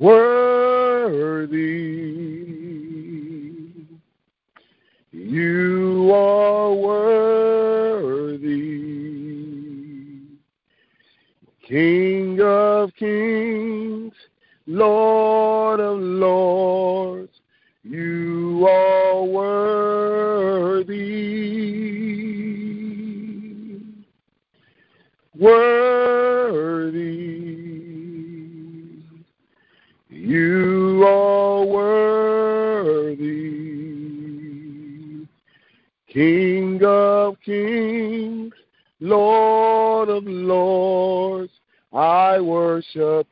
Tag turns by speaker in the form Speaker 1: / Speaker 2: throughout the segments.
Speaker 1: Worthy, you are worthy, King of kings, Lord of lords, you are worthy, worthy, you are worthy, King of kings, Lord of lords, I worship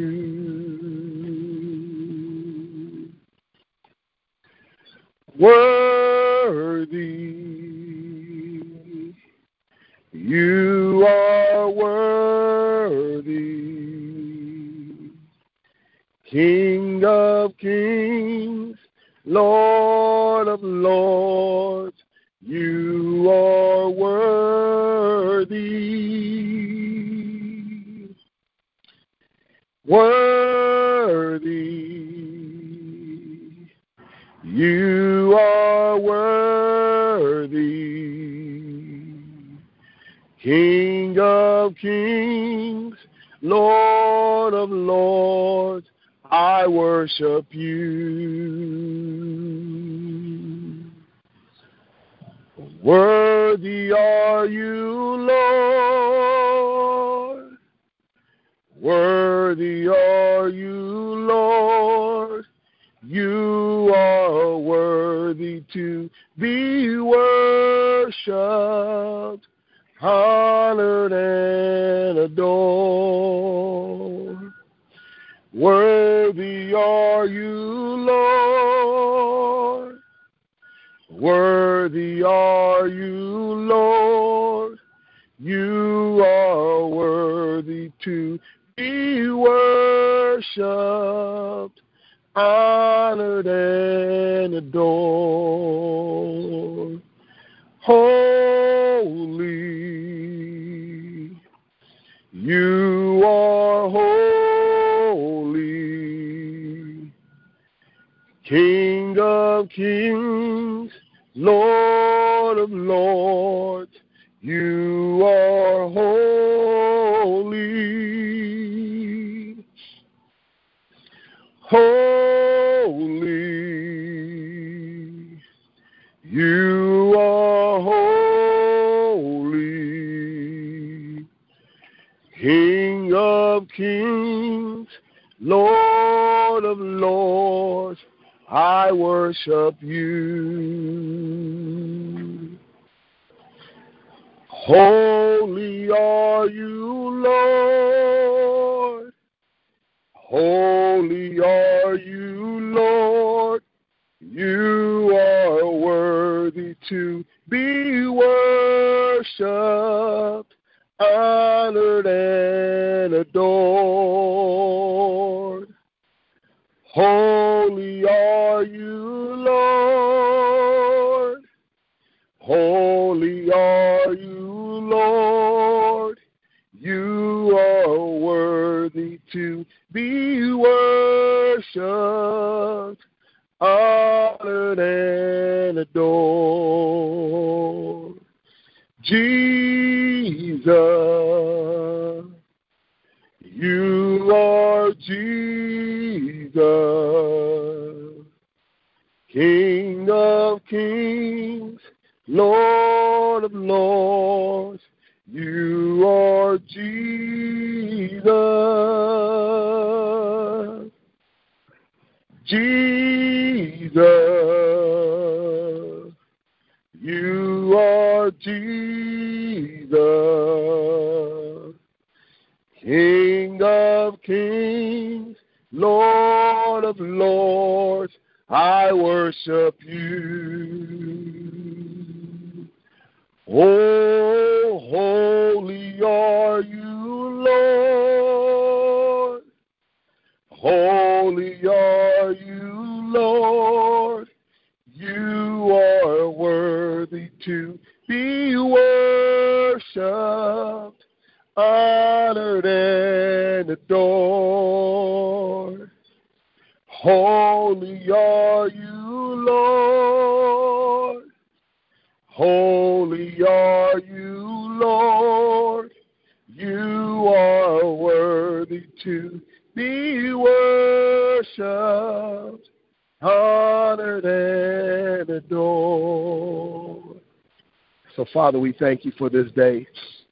Speaker 1: you. Worthy, you are worthy, King of kings, Lord of lords, you are worthy, worthy, you are worthy, King of kings, Lord of lords, I worship you. Worthy are you, Lord. Worthy are you, Lord. You are worthy to be worshipped, honored, and adored. Worthy are you, Lord. Worthy are you, Lord. You are worthy to be worshipped, honored, and adored. Holy, you are holy, King of kings, Lord of lords, you are holy, holy, you are holy, King of kings, Lord of lords, I worship you. Holy are you, Lord. Holy are you, Lord. You are worthy to be worshipped, honored, and adored. Holy are you, Lord. Holy are you, Lord. You are worthy to be worshipped, honored, and adored. Jesus, you are Jesus, King of kings, Lord of lords, you are Jesus, Jesus, you are Jesus, King of kings, Lord of lords, I worship you. Oh, holy are you, Lord. Holy are you, Lord. You are worthy to be worshipped, honored, and adored. Holy are you, Lord. Holy are you, Lord. You are worthy to be worshipped, honored, and adored. So, Father, we thank you for this day.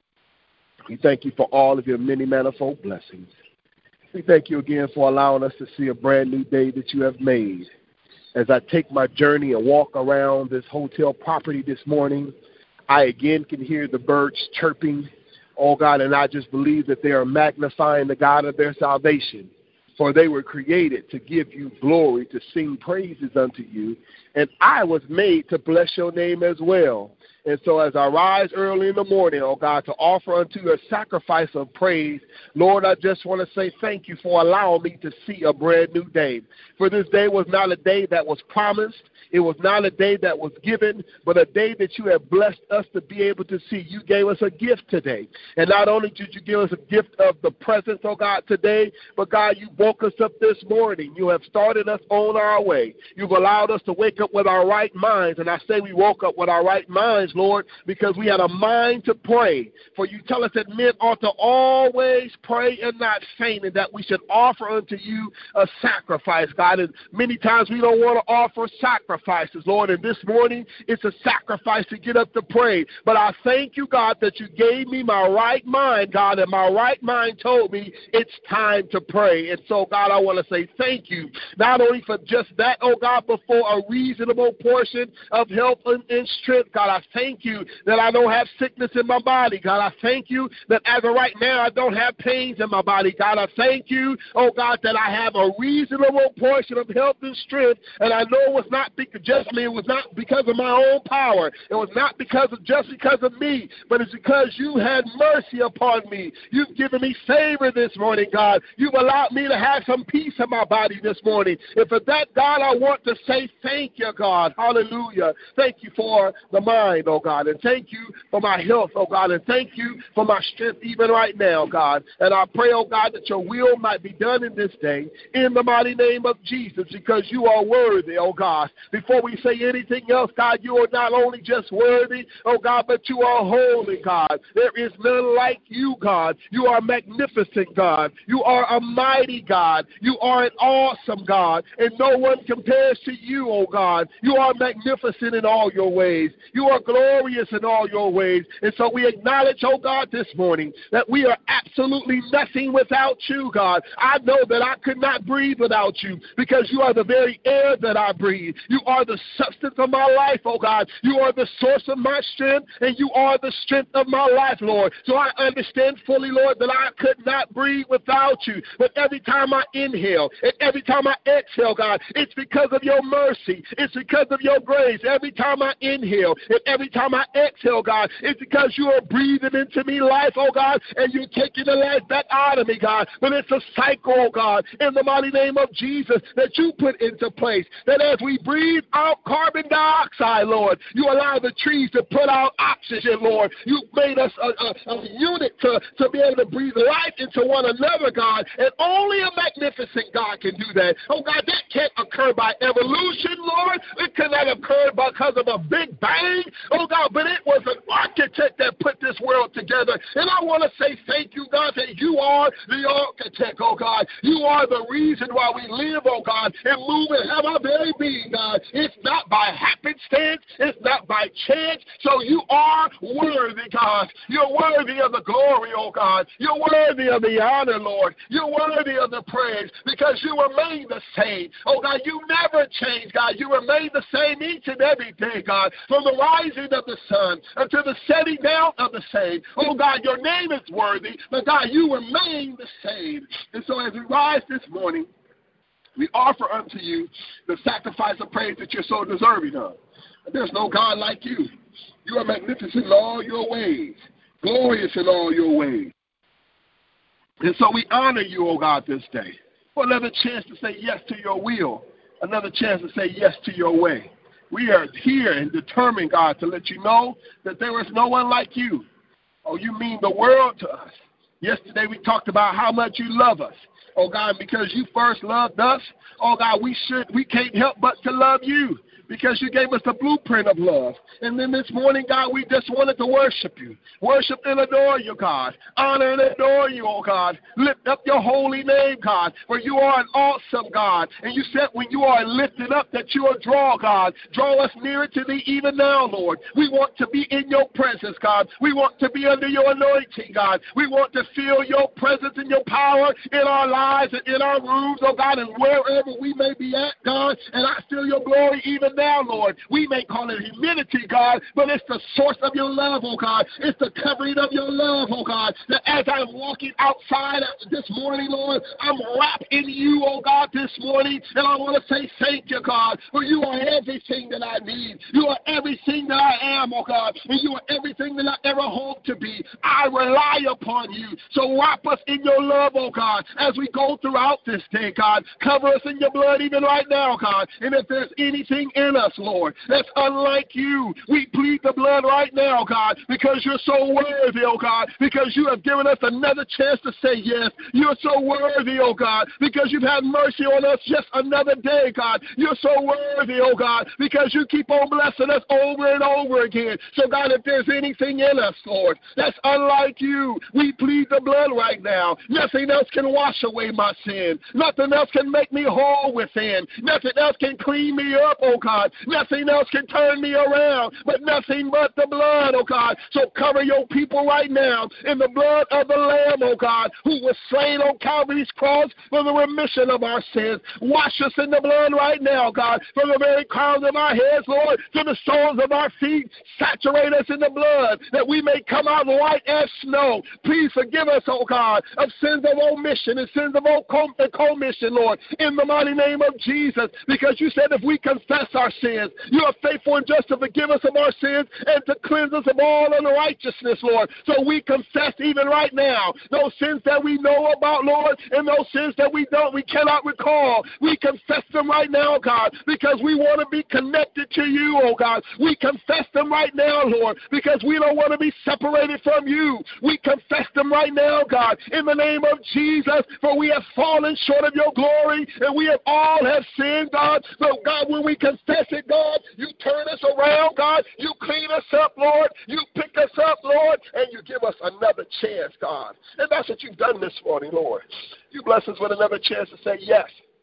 Speaker 1: We thank you for all of your many manifold blessings. We thank you again for allowing us to see a brand new day that you have made. As I take my journey and walk around this hotel property this morning, I again can hear the birds chirping, oh God, and I just believe that they are magnifying the God of their salvation. For they were created to give you glory, to sing praises unto you, and I was made to bless your name as well. And so as I rise early in the morning, oh God, to offer unto you a sacrifice of praise, Lord, I just want to say thank you for allowing me to see a brand new day. For this day was not a day that was promised. It was not a day that was given, but a day that you have blessed us to be able to see. You gave us a gift today. And not only did you give us a gift of the presence, oh God, today, but God, you woke us up this morning. You have started us on our way. You've allowed us to wake up with our right minds. And I say we woke up with our right minds, Lord, because we had a mind to pray. For you tell us that men ought to always pray and not faint, and that we should offer unto you a sacrifice, God. And many times we don't want to offer sacrifices, Lord. And this morning, it's a sacrifice to get up to pray. But I thank you, God, that you gave me my right mind, God, and my right mind told me it's time to pray. And so, God, I want to say thank you, not only for just that, oh God, but for a reasonable portion of health and strength. God, I thank you that I don't have sickness in my body. God, I thank you that as of right now, I don't have pains in my body. God, I thank you, oh God, that I have a reasonable portion of health and strength. And I know it was not it was not because of my own power. It was not just because of me, but it's because you had mercy upon me. You've given me favor this morning, God. You've allowed me to have some peace in my body this morning. And for that, God, I want to say thank you, God. Hallelujah. Thank you for the mind, oh God. And thank you for my health, oh God. And thank you for my strength even right now, God. And I pray, oh God, that your will might be done in this day in the mighty name of Jesus, because you are worthy, oh God. Before we say anything else, God, you are not only just worthy, oh God, but you are holy, God. There is none like you, God. You are magnificent, God. You are a mighty God. You are an awesome God, and no one compares to you, oh God. You are magnificent in all your ways. You are glorious in all your ways. And so we acknowledge, oh God, this morning that we are absolutely nothing without you, God. I know that I could not breathe without you, because you are the very air that I breathe. You are the substance of my life, oh God. You are the source of my strength, and you are the strength of my life, Lord. So I understand fully, Lord, that I could not breathe without you. But every time I inhale and every time I exhale, God, it's because of your mercy. It's because of your grace. Every time I inhale and every time I exhale, God, it's because you are breathing into me life, oh God, and you're taking the life back out of me, God. But it's a cycle, oh God, in the mighty name of Jesus, that you put into place, that as we breathe out carbon dioxide, Lord, you allow the trees to put out oxygen, Lord. You made us a unit to be able to breathe life into one another, God, and only a magnificent God can do that. Oh God, that can't occur by evolution, Lord. It cannot occur because of a big bang, oh God, but it was an architect that put this world together. And I want to say thank you, God, that you are the architect, oh God. You are the reason why we live, oh God, and move and have our very being, God. It's not by happenstance. It's not by chance. So you are worthy, God. You're worthy of the glory, oh God. You're worthy of the honor, Lord. You're worthy of the praise, because you remain the same. Oh God, you never change, God. You remain the same each and every day, God, from the rising of the sun until the setting down of the same. Oh God, your name is worthy, but God, you remain the same. And so as we rise this morning, we offer unto you the sacrifice of praise that you're so deserving of. There's no God like you. You are magnificent in all your ways, glorious in all your ways. And so we honor you, oh God, this day for another chance to say yes to your will, another chance to say yes to your way. We are here and determined, God, to let you know that there is no one like you. Oh, you mean the world to us. Yesterday we talked about how much you love us. Oh, God, because you first loved us, oh, God, we can't help but to love you, because you gave us the blueprint of love. And then this morning, God, we just wanted to worship you. Worship and adore you, God. Honor and adore you, oh God. Lift up your holy name, God, for you are an awesome God. And you said when you are lifted up that you will draw, God. Draw us nearer to thee even now, Lord. We want to be in your presence, God. We want to be under your anointing, God. We want to feel your presence and your power in our lives and in our rooms, oh God, and wherever we may be at, God. And I feel your glory even now, Lord. We may call it humility, God, but it's the source of your love, oh God. It's the covering of your love, oh God, that as I'm walking outside this morning, Lord, I'm wrapped in you, oh God, this morning, and I want to say thank you, God, for you are everything that I need. You are everything that I am, oh God, and you are everything that I ever hope to be. I rely upon you, so wrap us in your love, oh God, as we go throughout this day, God. Cover us in your blood even right now, God, and if there's anything in us, Lord, that's unlike you, we plead the blood right now, God, because you're so worthy, oh God, because you have given us another chance to say yes. You're so worthy, oh God, because you've had mercy on us just another day, God. You're so worthy, oh God, because you keep on blessing us over and over again. So, God, if there's anything in us, Lord, that's unlike you, we plead the blood right now. Nothing else can wash away my sin. Nothing else can make me whole within. Nothing else can clean me up, oh God. Nothing else can turn me around, but nothing but the blood, oh God. So cover your people right now in the blood of the Lamb, oh God, who was slain on Calvary's cross for the remission of our sins. Wash us in the blood right now, God, from the very crowns of our heads, Lord, to the soles of our feet. Saturate us in the blood that we may come out white as snow. Please forgive us, oh God, of sins of omission and sins of commission, Lord, in the mighty name of Jesus, because you said if we confess our sins, you are faithful and just to forgive us of our sins and to cleanse us of all unrighteousness, Lord. So we confess even right now those sins that we know about, Lord, and those sins that we cannot recall. We confess them right now, God, because we want to be connected to you, oh God. We confess them right now, Lord, because we don't want to be separated from you. We confess them right now, God, in the name of Jesus, for we have fallen short of your glory, and we have all have sinned, God. So, God, when we confess it, God, you turn us around, God. You clean us up, Lord. You pick us up, Lord, and you give us another chance, God. And that's what you've done this morning, Lord. You bless us with another chance to say yes.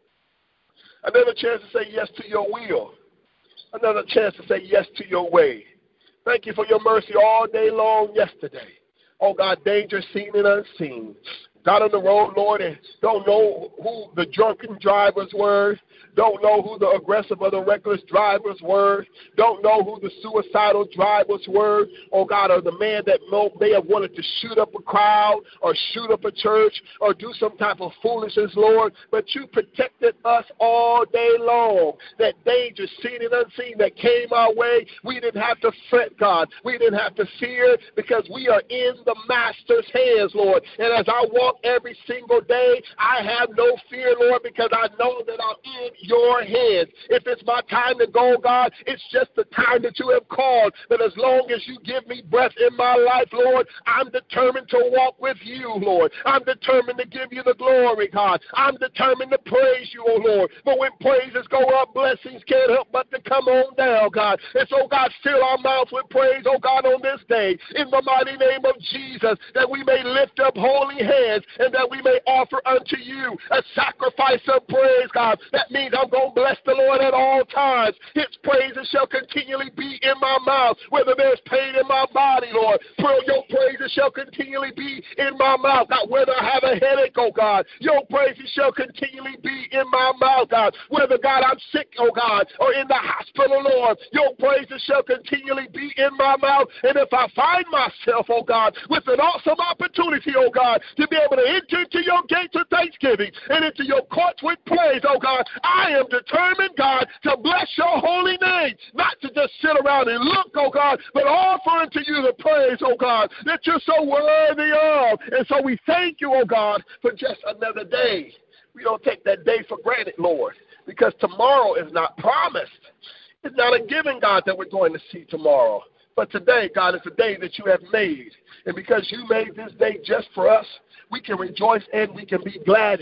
Speaker 1: Another chance to say yes to your will. Another chance to say yes to your way. Thank you for your mercy all day long yesterday. Oh, God, danger seen and unseen. Got on the road, Lord, and don't know who the drunken drivers were. Don't know who the aggressive or the reckless drivers were. Don't know who the suicidal drivers were. Oh, God, or the man that may have wanted to shoot up a crowd or shoot up a church or do some type of foolishness, Lord. But you protected us all day long. That danger, seen and unseen, that came our way, we didn't have to fret, God. We didn't have to fear because we are in the Master's hands, Lord. And as I walk every single day, I have no fear, Lord, because I know that I'm in your hands. If it's my time to go, God, it's just the time that you have called. But as long as you give me breath in my life, Lord, I'm determined to walk with you, Lord. I'm determined to give you the glory, God. I'm determined to praise you, oh Lord. But when praises go up, blessings can't help but to come on down, God. And so, God, fill our mouths with praise, oh God, on this day, in the mighty name of Jesus, that we may lift up holy hands and that we may offer unto you a sacrifice of praise, God. That means I'm going to bless the Lord at all times. His praises shall continually be in my mouth, whether there's pain in my body, Lord. Your praises shall continually be in my mouth, God. Whether I have a headache, oh God, your praises shall continually be in my mouth, God. Whether, God, I'm sick, oh God, or in the hospital, Lord, your praises shall continually be in my mouth. And if I find myself, oh God, with an awesome opportunity, oh God, to be able to enter into your gates with thanksgiving and into your courts with praise, oh God, I am determined, God, to bless your holy name, not to just sit around and look, oh God, but offer unto you the praise, oh God, that you're so worthy of. And so we thank you, oh God, for just another day. We don't take that day for granted, Lord, because tomorrow is not promised. It's not a given, God, that we're going to see tomorrow. But today, God, is a day that you have made. And because you made this day just for us, we can rejoice and we can be glad in it.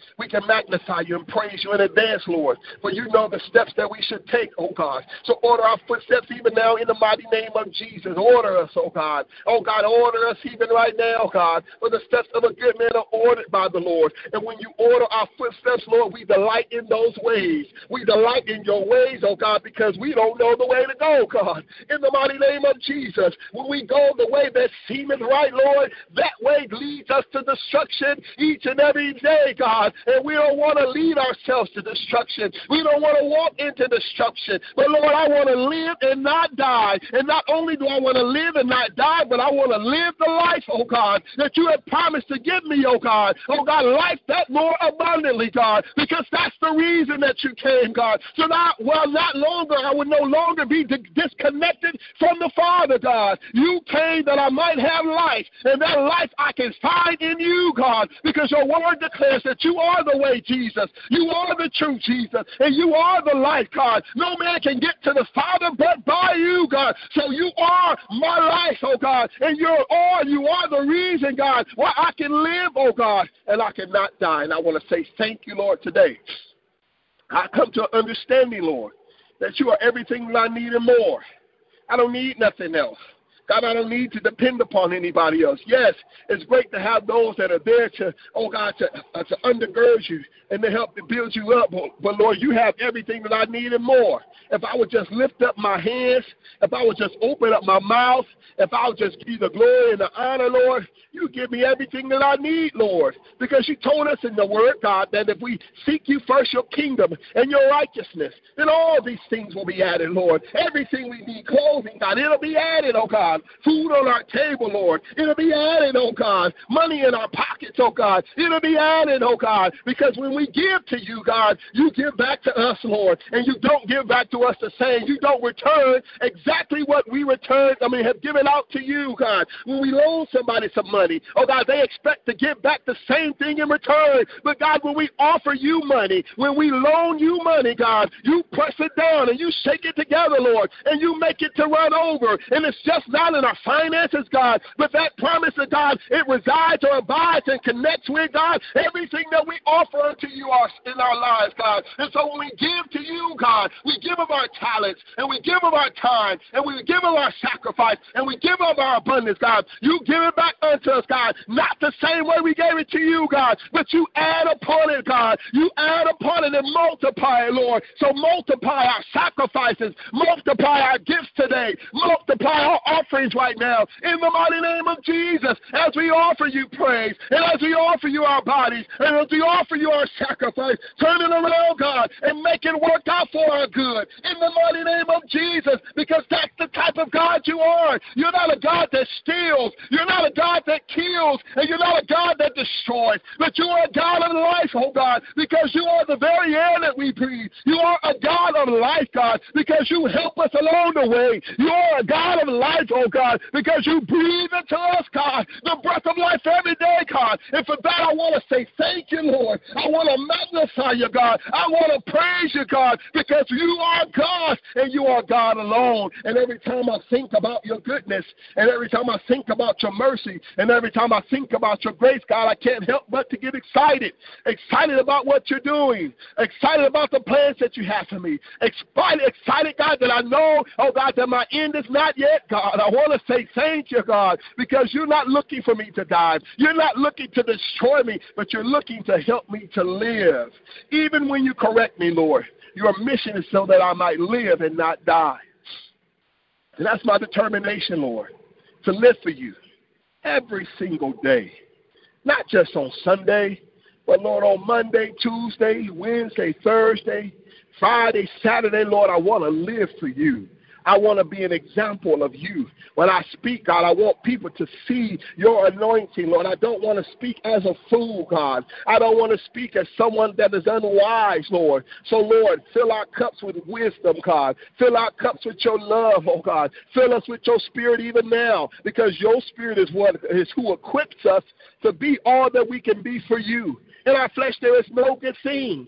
Speaker 1: We can magnify you and praise you in advance, Lord, for you know the steps that we should take, oh God. So order our footsteps even now in the mighty name of Jesus. Order us, oh God. Oh God, order us even right now, God, for the steps of a good man are ordered by the Lord. And when you order our footsteps, Lord, we delight in those ways. We delight in your ways, oh God, because we don't know the way to go, God. In the mighty name of Jesus, when we go the way that seemeth right, Lord, that way leads us to destruction each and every day, God. And we don't want to lead ourselves to destruction. We don't want to walk into destruction. But Lord, I want to live and not die. And not only do I want to live and not die, but I want to live the life, oh God, that you have promised to give me, oh God. Oh God, life that more abundantly, God, because that's the reason that you came, God. So not longer, I would no longer be disconnected from the Father, God. You came that I might have life, and that life I can find in you, God, because your word declares that you are the way, Jesus. You are the truth, Jesus, and you are the life, God. No man can get to the Father but by you, God. So you are my life, oh God, and you are the reason, God, why I can live, oh God, and I cannot die. And I want to say thank you, Lord, today. I come to understanding, Lord, that you are everything that I need and more. I don't need nothing else. God, I don't need to depend upon anybody else. Yes, it's great to have those that are there to, oh God, to undergird you and to help to build you up. But Lord, you have everything that I need and more. If I would just lift up my hands, if I would just open up my mouth, if I would just give you the glory and the honor, Lord, you give me everything that I need, Lord. Because you told us in the word, God, that if we seek you first, your kingdom and your righteousness, then all these things will be added, Lord. Everything we need, clothing, God, it'll be added, oh God. Food on our table, Lord, it'll be added, oh God. Money in our pockets, oh God, it'll be added, oh God. Because when we give to you, God, you give back to us, Lord. And you don't give back to us the same. You don't return exactly what we have given out to you, God. When we loan somebody some money, oh God, they expect to give back the same thing in return. But God, when we offer you money, when we loan you money, God, you press it down and you shake it together, Lord, and you make it to run over. And it's just not in our finances, God, but that promise of God, it resides or abides and connects with, God, everything that we offer unto you in our lives, God. And so when we give to you, God, we give of our talents, and we give of our time, and we give of our sacrifice, and we give of our abundance, God. You give it back unto us, God, not the same way we gave it to you, God, but you add upon it, God. You add upon it and multiply it, Lord. So multiply our sacrifices, multiply our gifts today, multiply our offerings right now in the mighty name of Jesus as we offer you praise and as we offer you our bodies and as we offer you our sacrifice. Turn it around, God, and make it work out for our good in the mighty name of Jesus, because that's the type of God you are. You're not a God that steals. You're not a God that kills, and you're not a God that destroys, but you are a God of life, oh God, because you are the very air that we breathe. You are a God of life, God, because you help us along the way. You are a God of life, oh God, because you breathe into us, God, the breath of life every day, God. And for that, I want to say thank you, Lord. I want to magnify you, God. I want to praise you, God, because you are God and you are God alone. And every time I think about your goodness, and every time I think about your mercy, and every time I think about your grace, God, I can't help but to get excited about what you're doing, excited about the plans that you have for me, excited, God, that I know, oh God, that my end is not yet, God. I want to say thank you, God, because you're not looking for me to die. You're not looking to destroy me, but you're looking to help me to live. Even when you correct me, Lord, your mission is so that I might live and not die. And that's my determination, Lord, to live for you every single day, not just on Sunday, but, Lord, on Monday, Tuesday, Wednesday, Thursday, Friday, Saturday, Lord, I want to live for you. I want to be an example of you. When I speak, God, I want people to see your anointing, Lord. I don't want to speak as a fool, God. I don't want to speak as someone that is unwise, Lord. So, Lord, fill our cups with wisdom, God. Fill our cups with your love, oh God. Fill us with your spirit even now, because your spirit is who equips us to be all that we can be for you. In our flesh, there is no good thing.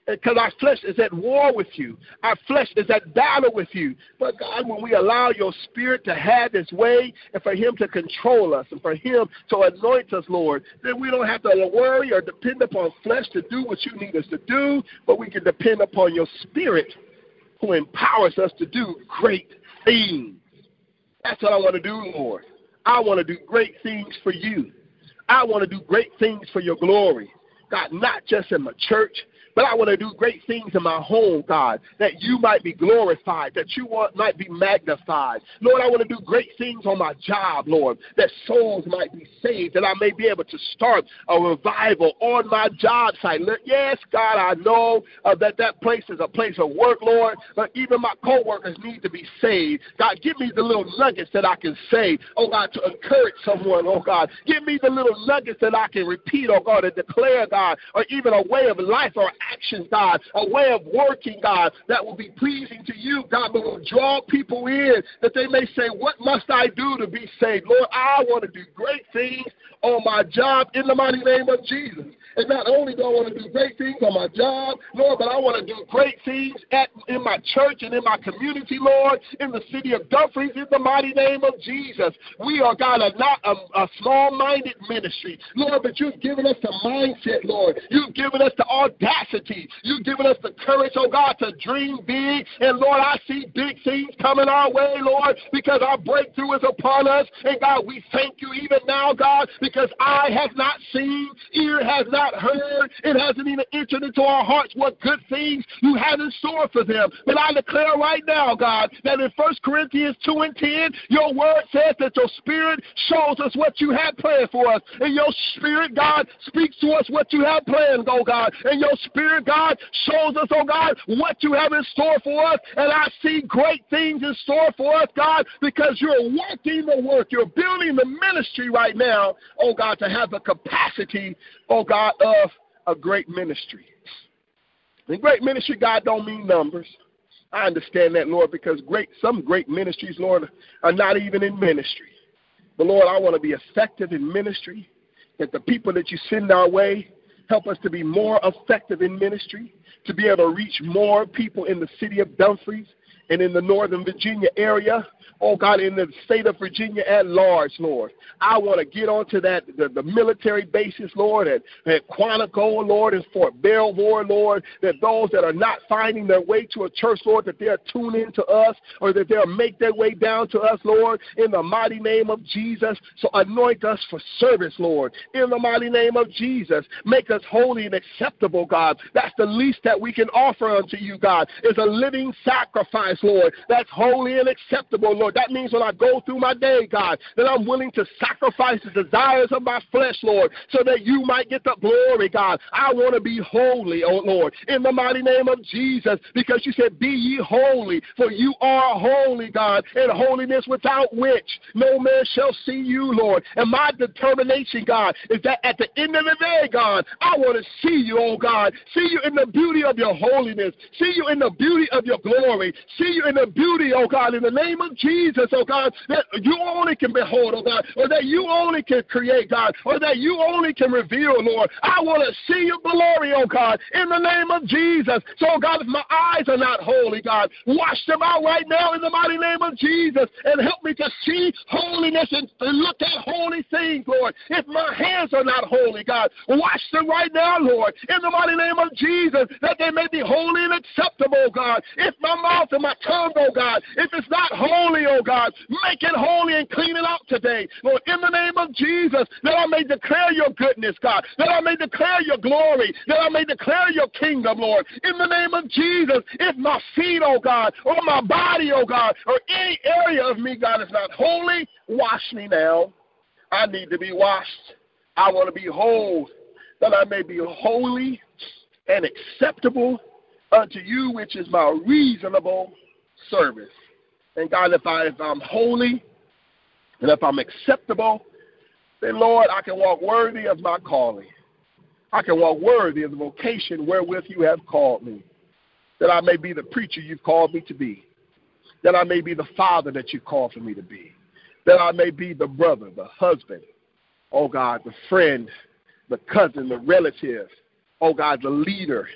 Speaker 1: because our flesh is at war with you. Our flesh is at battle with you. But God, when we allow your spirit to have its way and for him to control us and for him to anoint us, Lord, then we don't have to worry or depend upon flesh to do what you need us to do, but we can depend upon your spirit who empowers us to do great things. That's what I want to do, Lord. I want to do great things for you. I want to do great things for your glory. God, not just in my church, but I want to do great things in my home, God, that you might be glorified, that you might be magnified. Lord, I want to do great things on my job, Lord, that souls might be saved, that I may be able to start a revival on my job site. Yes, God, I know that place is a place of work, Lord, but even my co-workers need to be saved. God, give me the little nuggets that I can say, oh, God, to encourage someone, oh, God. Give me the little nuggets that I can repeat, oh, God, and declare, God, or even a way of life or actions, God, a way of working, God, that will be pleasing to you, God, but will draw people in, that they may say, what must I do to be saved? Lord, I want to do great things on my job in the mighty name of Jesus. And not only do I want to do great things on my job, Lord, but I want to do great things in my church and in my community, Lord, in the city of Dumfries, in the mighty name of Jesus. We are, God, not a small-minded ministry, Lord, but you've given us the mindset, Lord. You've given us the audacity. You've given us the courage, oh, God, to dream big. And, Lord, I see big things coming our way, Lord, because our breakthrough is upon us. And, God, we thank you even now, God, because eye has not seen, ear has not heard, it hasn't even entered into our hearts what good things you have in store for them. But I declare right now, God, that in 1 Corinthians 2:10, your word says that your spirit shows us what you have planned for us. And your spirit, God, speaks to us what you have planned, oh God. And your spirit, God, shows us, oh God, what you have in store for us. And I see great things in store for us, God, because you're working the work. You're building the ministry right now, oh God, to have the capacity, oh God, of a great ministry. And great ministry, God, don't mean numbers. I understand that, Lord, because some great ministries, Lord, are not even in ministry. But, Lord, I want to be effective in ministry, that the people that you send our way help us to be more effective in ministry, to be able to reach more people in the city of Dumfries and in the Northern Virginia area, oh God, in the state of Virginia at large, Lord. I want to get onto that, the military bases, Lord, at Quantico, Lord, and Fort Belvoir, Lord, that those that are not finding their way to a church, Lord, that they'll tune in to us or that they'll make their way down to us, Lord, in the mighty name of Jesus. So anoint us for service, Lord, in the mighty name of Jesus. Make us holy and acceptable, God. That's the least that we can offer unto you, God, is a living sacrifice, Lord, that's holy and acceptable, Lord. That means when I go through my day, God, that I'm willing to sacrifice the desires of my flesh, Lord, so that you might get the glory, God. I want to be holy, oh Lord, in the mighty name of Jesus, because you said, be ye holy, for you are holy, God, and holiness without which no man shall see you, Lord. And my determination, God, is that at the end of the day, God, I want to see you, oh God, see you in the beauty of your holiness, see you in the beauty of your glory, see you in the beauty, oh God, in the name of Jesus, oh God, that you only can behold, oh God, or that you only can create, God, or that you only can reveal, Lord. I want to see your glory, oh God, in the name of Jesus. So, oh God, if my eyes are not holy, God, wash them out right now in the mighty name of Jesus and help me to see holiness and look at holy things, Lord. If my hands are not holy, God, wash them right now, Lord, in the mighty name of Jesus, that they may be holy and acceptable, God. If my mouth and my tongue, oh God, if it's not holy, oh God, make it holy and clean it out today, Lord, in the name of Jesus, that I may declare your goodness, God, that I may declare your glory, that I may declare your kingdom, Lord, in the name of Jesus. If my feet, oh God, or my body, oh God, or any area of me, God, is not holy, wash me now. I need to be washed. I want to be whole, that I may be holy and acceptable unto you, which is my reasonable service. And God, if I'm holy and if I'm acceptable, then, Lord, I can walk worthy of my calling. I can walk worthy of the vocation wherewith you have called me, that I may be the preacher you've called me to be, that I may be the father that you called for me to be, that I may be the brother, the husband, oh God, the friend, the cousin, the relative, oh God, the leader,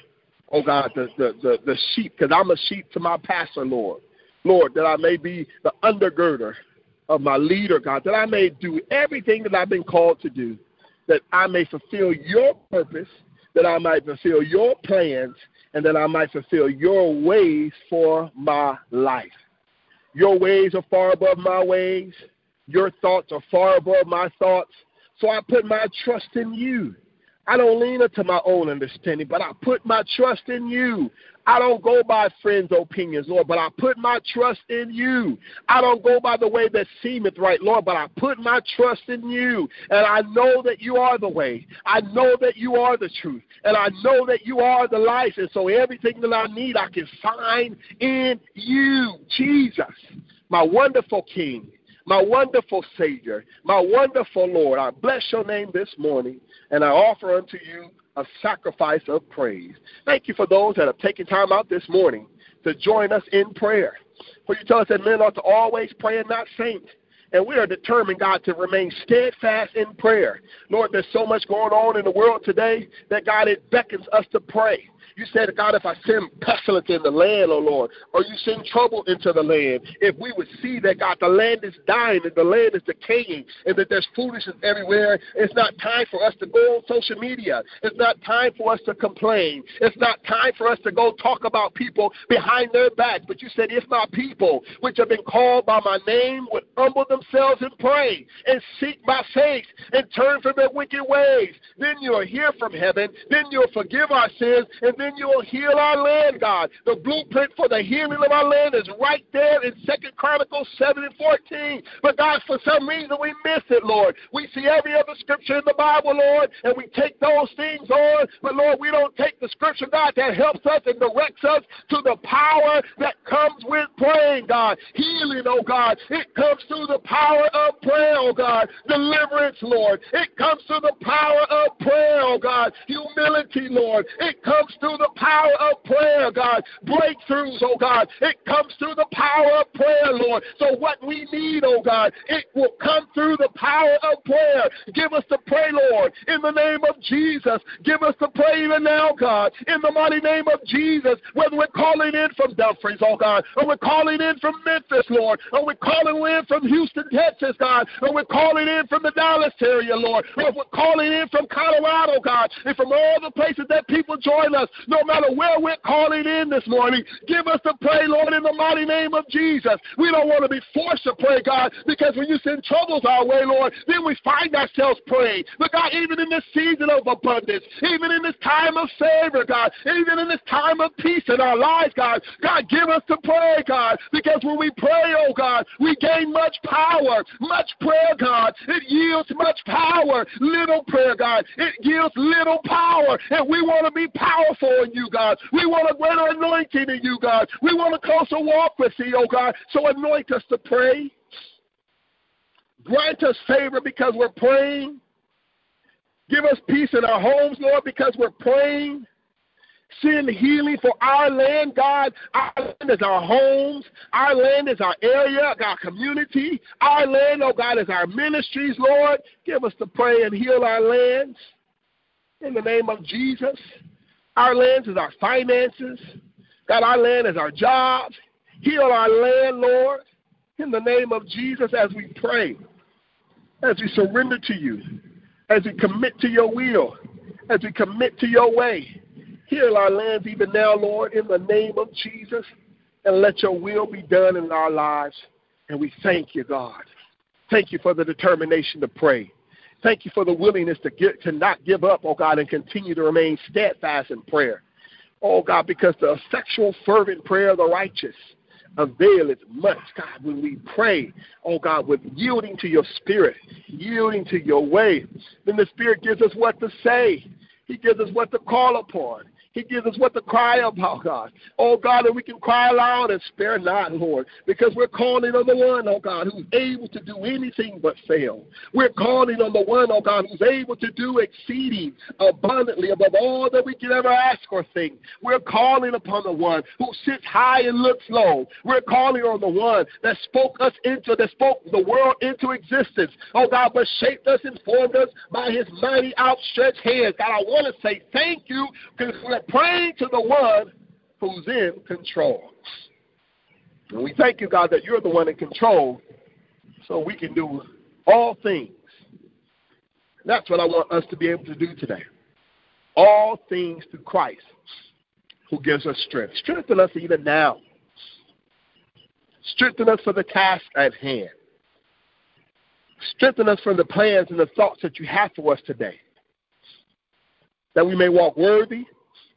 Speaker 1: Oh, God, the sheep, because I'm a sheep to my pastor, Lord. Lord, that I may be the undergirder of my leader, God, that I may do everything that I've been called to do, that I may fulfill your purpose, that I might fulfill your plans, and that I might fulfill your ways for my life. Your ways are far above my ways. Your thoughts are far above my thoughts. So I put my trust in you. I don't lean into my own understanding, but I put my trust in you. I don't go by friends' opinions, Lord, but I put my trust in you. I don't go by the way that seemeth right, Lord, but I put my trust in you. And I know that you are the way. I know that you are the truth. And I know that you are the life. And so everything that I need, I can find in you, Jesus, my wonderful King, my wonderful Savior, my wonderful Lord. I bless your name this morning, and I offer unto you a sacrifice of praise. Thank you for those that have taken time out this morning to join us in prayer. For you tell us that men ought to always pray and not faint. And we are determined, God, to remain steadfast in prayer. Lord, there's so much going on in the world today that, God, it beckons us to pray. You said, God, if I send pestilence in the land, oh Lord, or you send trouble into the land, if we would see that, God, the land is dying and the land is decaying and that there's foolishness everywhere, it's not time for us to go on social media. It's not time for us to complain. It's not time for us to go talk about people behind their backs. But you said, if my people, which have been called by my name, would humble themselves and pray and seek my face and turn from their wicked ways, then you'll hear from heaven, then you'll forgive our sins, and then you will heal our land, God. The blueprint for the healing of our land is right there in 2 Chronicles 7:14. But, God, for some reason we miss it, Lord. We see every other scripture in the Bible, Lord, and we take those things on. But, Lord, we don't take the scripture, God, that helps us and directs us to the power that comes with praying, God. Healing, oh God, it comes through the power of prayer, oh God. Deliverance, Lord, it comes through the power of prayer, oh God. Humility, Lord, it comes through the power of prayer, God. Breakthroughs, oh God, it comes through the power of prayer, Lord. So what we need, oh God, it will come through the power of prayer. Give us to pray, Lord, in the name of Jesus. Give us to pray even now, God, in the mighty name of Jesus. Whether we're calling in from Dumfries, oh God, or we're calling in from Memphis, Lord, or we're calling in from Houston, Texas, God, or we're calling in from the Dallas area, Lord, or we're calling in from Colorado, God, and from all the places that people join us. No matter where we're calling in this morning, give us to pray, Lord, in the mighty name of Jesus. We don't want to be forced to pray, God, because when you send troubles our way, Lord, then we find ourselves praying. But, God, even in this season of abundance, even in this time of favor, God, even in this time of peace in our lives, God, give us to pray, God, because when we pray, oh God, we gain much power. Much prayer, God, it yields much power. Little prayer, God, it yields little power. And we want to be powerful in you, God. We want a greater anointing in you, God. We want a closer walk with you, oh God. So anoint us to pray. Grant us favor because we're praying. Give us peace in our homes, Lord, because we're praying. Send healing for our land, God. Our land is our homes. Our land is our area, our community. Our land, oh God, is our ministries, Lord. Give us to pray and heal our lands in the name of Jesus. Our lands is our finances. God, our land is our jobs. Heal our land, Lord, in the name of Jesus as we pray, as we surrender to you, as we commit to your will, as we commit to your way. Heal our lands even now, Lord, in the name of Jesus, and let your will be done in our lives. And we thank you, God. Thank you for the determination to pray. Thank you for the willingness to not give up, oh God, and continue to remain steadfast in prayer. Oh God, because the effectual, fervent prayer of the righteous availeth much, God, when we pray, oh God, with yielding to your spirit, yielding to your way. Then the Spirit gives us what to say. He gives us what to call upon. He gives us what to cry about, God. Oh, God, and we can cry aloud and spare not, Lord, because we're calling on the one, oh, God, who's able to do anything but fail. We're calling on the one, oh, God, who's able to do exceeding abundantly above all that we can ever ask or think. We're calling upon the one who sits high and looks low. We're calling on the one that spoke the world into existence, oh, God, but shaped us and formed us by his mighty outstretched hands. God, I want to say thank you because praying to the one who's in control. And we thank you, God, that you're the one in control so we can do all things. That's what I want us to be able to do today. All things through Christ who gives us strength. Strengthen us even now. Strengthen us for the task at hand. Strengthen us for the plans and the thoughts that you have for us today. That we may walk worthy.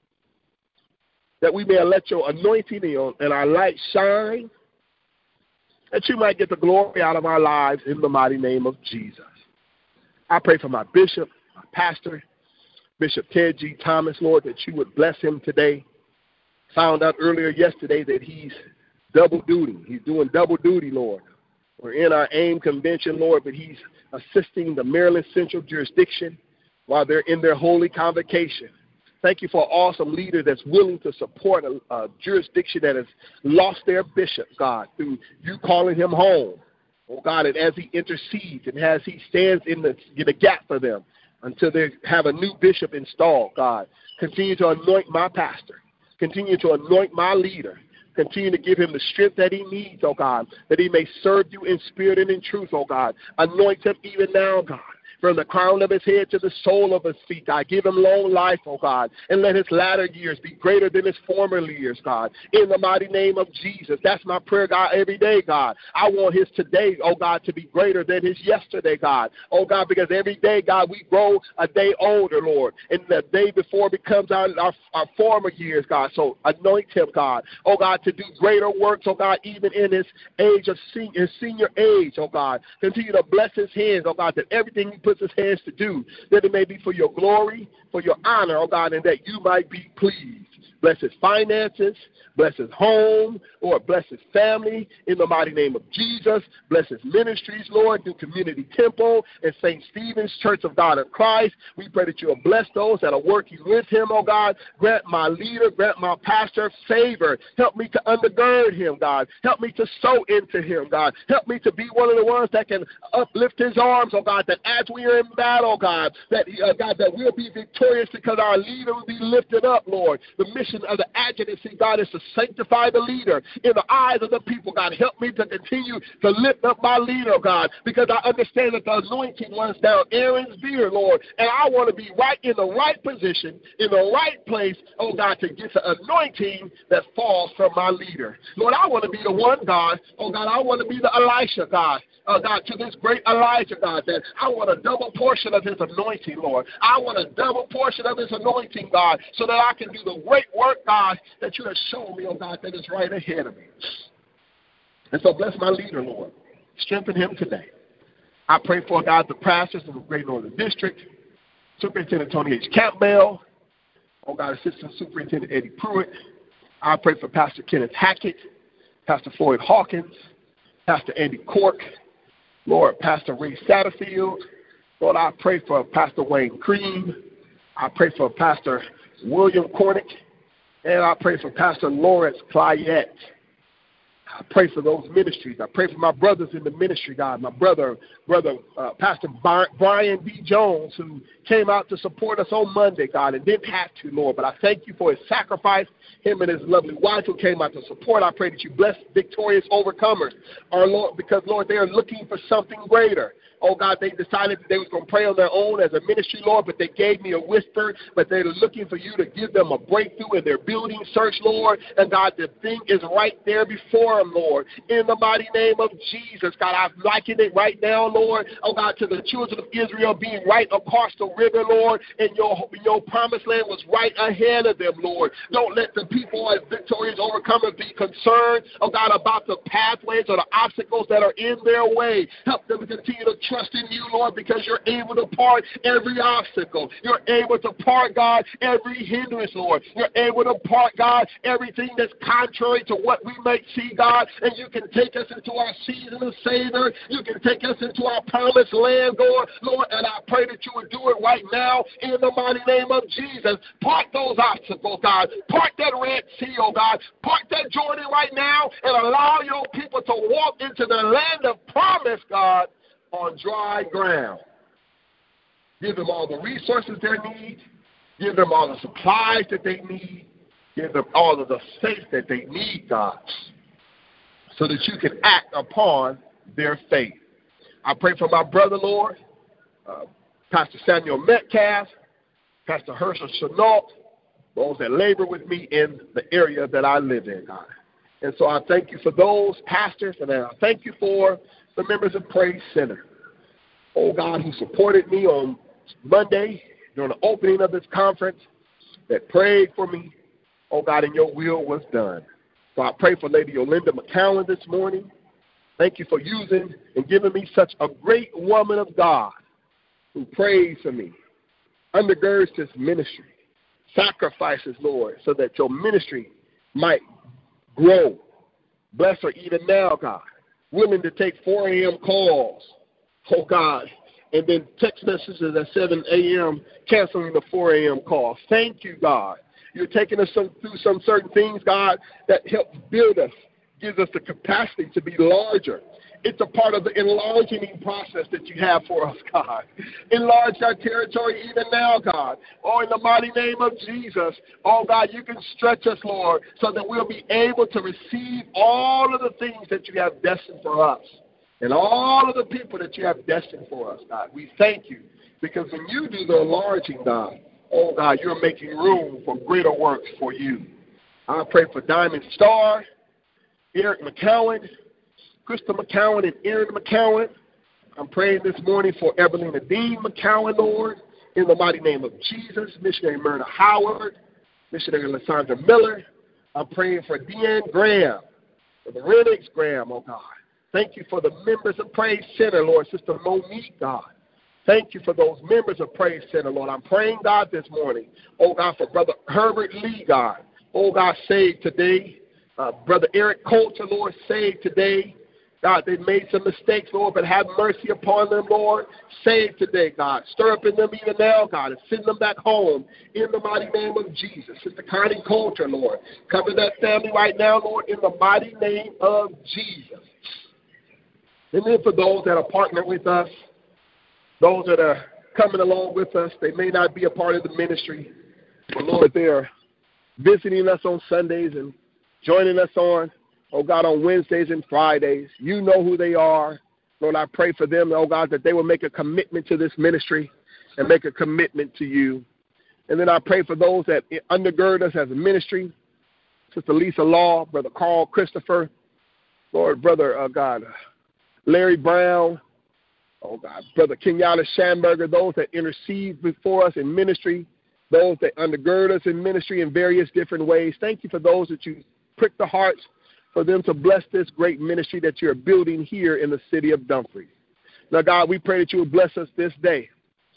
Speaker 1: That we may let your anointing and our light shine. That you might get the glory out of our lives in the mighty name of Jesus. I pray for my bishop, my pastor, Bishop Ted G. Thomas, Lord, that you would bless him today. Found out earlier yesterday that he's double duty. He's doing double duty, Lord. We're in our AIM convention, Lord, but he's assisting the Maryland Central Jurisdiction while they're in their holy convocation. Thank you for an awesome leader that's willing to support a jurisdiction that has lost their bishop, God, through you calling him home. Oh, God, and as he intercedes and as he stands in the gap for them until they have a new bishop installed, God, continue to anoint my pastor. Continue to anoint my leader. Continue to give him the strength that he needs, oh God, that he may serve you in spirit and in truth, oh God. Anoint him even now, God. From the crown of his head to the sole of his feet, God. Give him long life, oh God, and let his latter years be greater than his former years, God. In the mighty name of Jesus. That's my prayer, God, every day, God. I want his today, oh God, to be greater than his yesterday, God. Oh God, because every day, God, we grow a day older, Lord. And the day before becomes our former years, God. So anoint him, God. Oh God, to do greater works, oh God, even in his age of senior age, oh God. Continue to bless his hands, oh God, that everything he puts his hands to do, that it may be for your glory, for your honor, oh God, and that you might be pleased. Bless his finances, bless his home, Lord, bless his family in the mighty name of Jesus. Bless his ministries, Lord, through Community Temple and St. Stephen's Church of God in Christ. We pray that you will bless those that are working with him, oh God. Grant my leader, grant my pastor favor. Help me to undergird him, God. Help me to sow into him, God. Help me to be one of the ones that can uplift his arms, oh God, that as we are in battle, God, that we'll be victorious because our leader will be lifted up, Lord. The mission of the adjutancy, God, is to sanctify the leader in the eyes of the people, God. Help me to continue to lift up my leader, God, because I understand that the anointing runs down Aaron's beard, Lord, and I want to be right in the right position, in the right place, oh God, to get the anointing that falls from my leader. Lord, I want to be the one, God, oh God, I want to be the Elisha, God, God, to this great Elijah, God, that I want a double portion of his anointing, Lord. I want a double portion of his anointing, God, so that I can do the great work, God, that you have shown me, oh God, that is right ahead of me. And so bless my leader, Lord. Strengthen him today. I pray for, God, the pastors of the Great Northern District, Superintendent Tony H. Campbell, oh God, Assistant Superintendent Eddie Pruitt. I pray for Pastor Kenneth Hackett, Pastor Floyd Hawkins, Pastor Andy Cork, Lord, Pastor Ray Satterfield. Lord, I pray for Pastor Wayne Cream. I pray for Pastor William Cornick. And I pray for Pastor Lawrence Clayette. I pray for those ministries. I pray for my brothers in the ministry, God. My brother, Pastor Brian D. Jones, who came out to support us on Monday, God, and didn't have to, Lord. But I thank you for his sacrifice, him and his lovely wife who came out to support. I pray that you bless Victorious Overcomers, our Lord, because, Lord, they are looking for something greater. Oh, God, they decided that they was going to pray on their own as a ministry, Lord, but they gave me a whisper, but they're looking for you to give them a breakthrough in their building search, Lord. And, God, the thing is right there before them, Lord. In the mighty name of Jesus, God, I liken it right now, Lord, oh, God, to the children of Israel being right across the river, Lord, and your promised land was right ahead of them, Lord. Don't let the people as Victorious Overcomers be concerned, oh, God, about the pathways or the obstacles that are in their way. Help them to continue to trust in you, Lord, because you're able to part every obstacle. You're able to part, God, every hindrance, Lord. You're able to part, God, everything that's contrary to what we might see, God, and you can take us into our season of savor. You can take us into our promised land, Lord, and I pray that you would do it right now in the mighty name of Jesus. Part those obstacles, God. Part that Red Sea, oh God. Part that Jordan right now and allow your people to walk into the land of promise, God, on dry ground. Give them all the resources they need. Give them all the supplies that they need. Give them all of the faith that they need, God, so that you can act upon their faith. I pray for my brother, Lord, Pastor Samuel Metcalf, Pastor Herschel Chenault, those that labor with me in the area that I live in, God. And so I thank you for those pastors, and I thank you for the members of Praise Center, oh God, who supported me on Monday during the opening of this conference, that prayed for me, oh God, and your will was done. So I pray for Lady Yolinda McCowan this morning. Thank you for using and giving me such a great woman of God who prays for me, undergirds this ministry, sacrifices, Lord, so that your ministry might grow. Bless her even now, God, willing to take 4 a.m. calls, oh God, and then text messages at 7 a.m., canceling the 4 a.m. call. Thank you, God. You're taking us through some certain things, God, that help build us, gives us the capacity to be larger. It's a part of the enlarging process that you have for us, God. Enlarge our territory even now, God. Oh, in the mighty name of Jesus, oh, God, you can stretch us, Lord, so that we'll be able to receive all of the things that you have destined for us and all of the people that you have destined for us, God. We thank you, because when you do the enlarging, God, oh, God, you're making room for greater works for you. I pray for Diamond Star, Eric McCowan, Krista McCowan, and Aaron McCowan. I'm praying this morning for Evelina Dean McCowan, Lord, in the mighty name of Jesus. Missionary Myrna Howard, Missionary Lysandra Miller. I'm praying for Deanne Graham, for the Renix Graham, oh God. Thank you for the members of Praise Center, Lord, Sister Monique, God. Thank you for those members of Praise Center, Lord. I'm praying, God, this morning, oh God, for Brother Herbert Lee, God. Oh God, saved today. Brother Eric Coulter, Lord, saved today. God, they made some mistakes, Lord, but have mercy upon them, Lord. Save today, God. Stir up in them even now, God, and send them back home in the mighty name of Jesus. Sister Connie Coulter, Lord. Cover that family right now, Lord, in the mighty name of Jesus. And then for those that are partnering with us, those that are coming along with us, they may not be a part of the ministry, but, Lord, they are visiting us on Sundays and joining us on, oh God, on Wednesdays and Fridays. You know who they are. Lord, I pray for them, oh God, that they will make a commitment to this ministry and make a commitment to you. And then I pray for those that undergird us as a ministry, Sister Lisa Law, Brother Carl Christopher, Lord, Brother, God, Larry Brown, oh God, Brother Kenyatta Schamberger, those that intercede before us in ministry, those that undergird us in ministry in various different ways. Thank you for those that you prick the hearts for them to bless this great ministry that you're building here in the city of Dumfries. Now, God, we pray that you will bless us this day.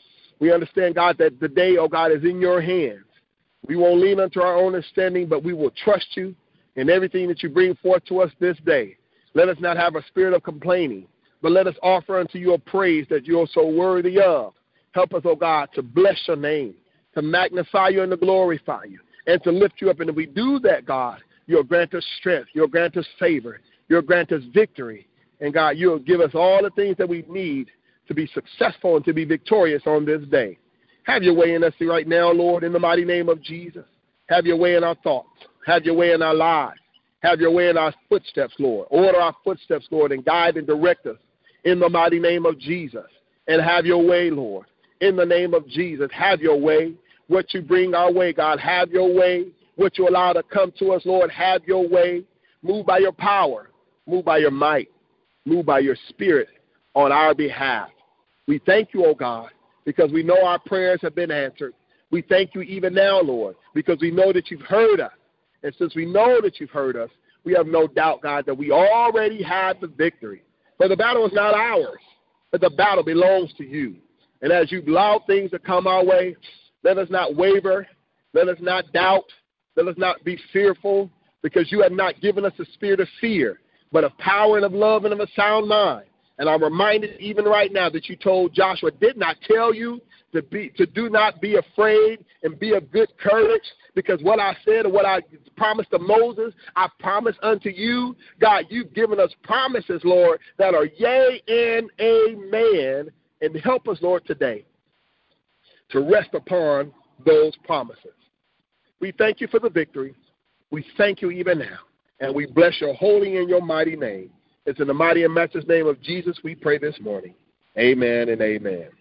Speaker 1: We understand, God, that the day, oh God, is in your hands. We won't lean unto our own understanding, but we will trust you in everything that you bring forth to us this day. Let us not have a spirit of complaining, but let us offer unto you a praise that you are so worthy of. Help us, oh God, to bless your name, to magnify you and to glorify you, and to lift you up. And if we do that, God, you'll grant us strength, you'll grant us favor, you'll grant us victory. And God, you'll give us all the things that we need to be successful and to be victorious on this day. Have your way in us right now, Lord, in the mighty name of Jesus. Have your way in our thoughts. Have your way in our lives. Have your way in our footsteps, Lord. Order our footsteps, Lord, and guide and direct us in the mighty name of Jesus. And have your way, Lord, in the name of Jesus. Have your way. What you bring our way, God, have your way. What you allow to come to us, Lord, have your way. Move by your power. Move by your might. Move by your spirit on our behalf. We thank you, oh God, because we know our prayers have been answered. We thank you even now, Lord, because we know that you've heard us. And since we know that you've heard us, we have no doubt, God, that we already have the victory. For the battle is not ours, but the battle belongs to you. And as you allow things to come our way, let us not waver. Let us not doubt. Let us not be fearful, because you have not given us a spirit of fear, but of power and of love and of a sound mind. And I'm reminded even right now that you told Joshua, did not tell you to do not be afraid and be of good courage, because what I said and what I promised to Moses, I promise unto you. God, you've given us promises, Lord, that are yea and amen. And help us, Lord, today to rest upon those promises. We thank you for the victory. We thank you even now. And we bless your holy and your mighty name. It's in the mighty and matchless name of Jesus we pray this morning. Amen and amen.